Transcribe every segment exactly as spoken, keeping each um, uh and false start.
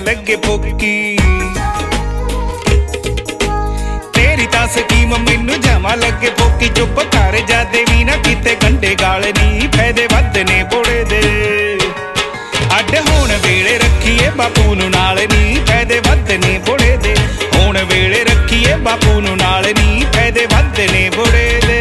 लगे फोकी तेरी तां स्कीम मैनू जमा लगे फोकी चुप कर जा देवी ना किते गंढे गाल नी फायदे वध ने बुढ़े दे अड होण वेले रखीए बापू नू नाल नी फायदे वध ने बुढ़े दे होण वेले रखीए बापू नू नाल नी फायदे वध ने बुढ़े दे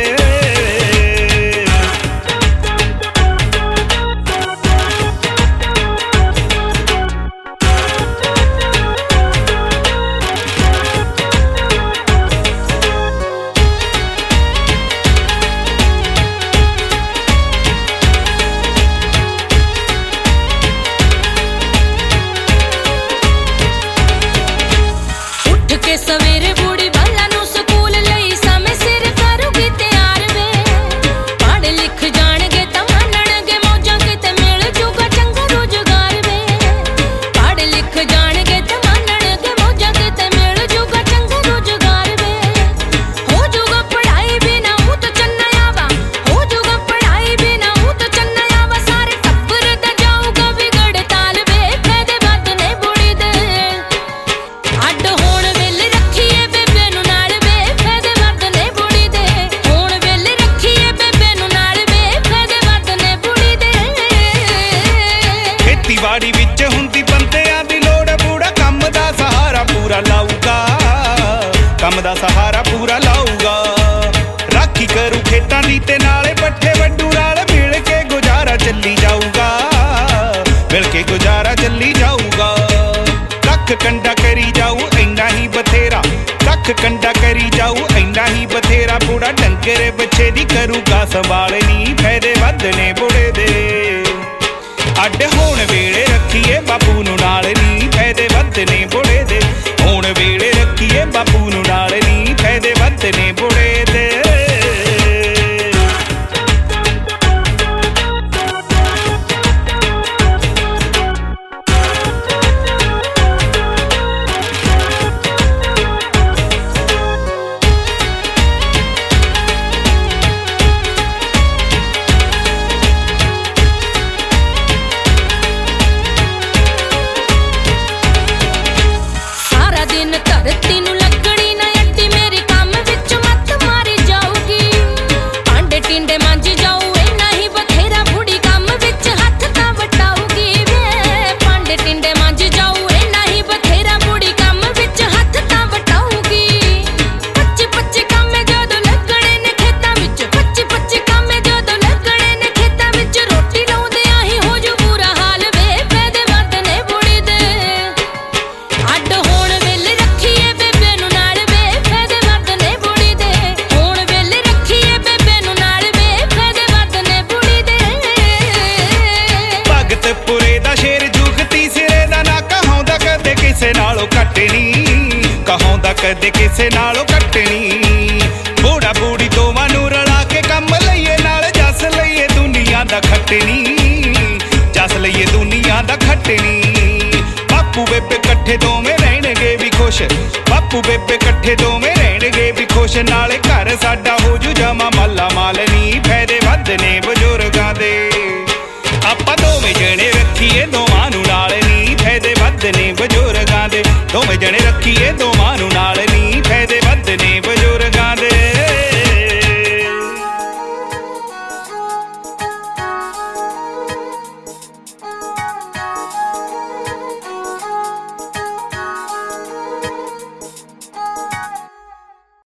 सवेरे बूढ़ी बाला नू स्कूल लई समय सिर करूगी तैयार वे पढ़ लिख जाणगे तां मानणगे मौजां किते मिल जूगा चंगा रोजगार वे पढ़ लिख जाणगे तां मानणगे मौजां किते मिल जूगा चंगा रोजगार वे हो जूगा पढ़ाई बिना हूं तो चन्ना आवा हो जूगा पढ़ाई बिना हूं तो चन्ना आवा सारे टब्बर दा जाऊगा बिगड़ ताल वे फायदे वध ने बुढ़ी दे अड होण वाड़ी विच हुंदी बंदियां दी लोड़ बूढ़ा कम दा सहारा पूरा लाऊगा कम दा सहारा पूरा लाऊगा राखी करू खेतां दी ते नाले पट्ठे वड्डू नाल मिल के गुजारा चली जाऊगा मिल के गुजारा चली जाऊगा कख कंडा करी जाऊ इन्ना ही बथेरा कख कंडा करी जाऊ इन्ना ही बथेरा बूढ़ा डंगर बच्चे दी करूगा संभाल नी फायदे वध ने बुढ़े दे अड होण वेले रखीए बापू नू नाल नी फायदे वध ने बुढ़े दे होण वेले रखीए बापू नू नाल नी फायदे वध ने बुढ़े दे धरती नू लगड़ी ना अड्डी मेरी काम विच मत मारी जाऊगी भांडे टिंडे मांजी जाऊ इन्ना ही बथेरा बूढ़ी काम विच हथ तां वटाऊगी वे भांडे टिंडे मांजी जाऊ इन्ना ही बथेरा बूढ़ी काम विच हथ तां वटाऊगी पच्ची पच्ची कामे जदों लगणे ने खेतां विच पच्ची पच्ची कामे जदों लगणे ने खेतां विच रोटी लाउंदियां ही हो जू बुरा हाल वे फायदे वध ने बुढ़ी दे अड होण वेले कहाउंदा कदे किसे नालों कटनी बूढ़ा बूढ़ी दोवां नू रला के कम लईए नाल जस लईए दुनिया दा खटनी जस लईए दुनिया दा खटनी बापू बेबे कट्ठे दोवें रहणगे भी खुश बापू बेबे कट्ठे दोवें रहणगे भी खुश नाले घर साडा हो जू जमा मल्ला मालनी फायदे वध ने बजुर्गां दे आपां दोवें जणे रखीए दोवां नू नाल नी फायदे वध ने बजुर्गां दे दोवें जणे रखीए दोवां नू नाल